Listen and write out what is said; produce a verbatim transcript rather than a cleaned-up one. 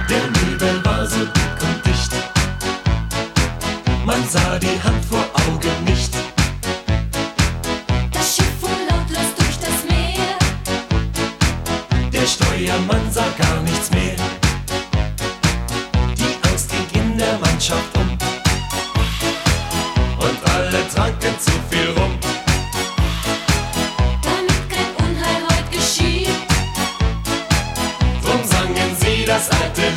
Der Nebel war so dick und dicht, man sah die Hand vor Augen nicht. Das Schiff fuhr lautlos durch das Meer. Der Steuermann sah gar nicht.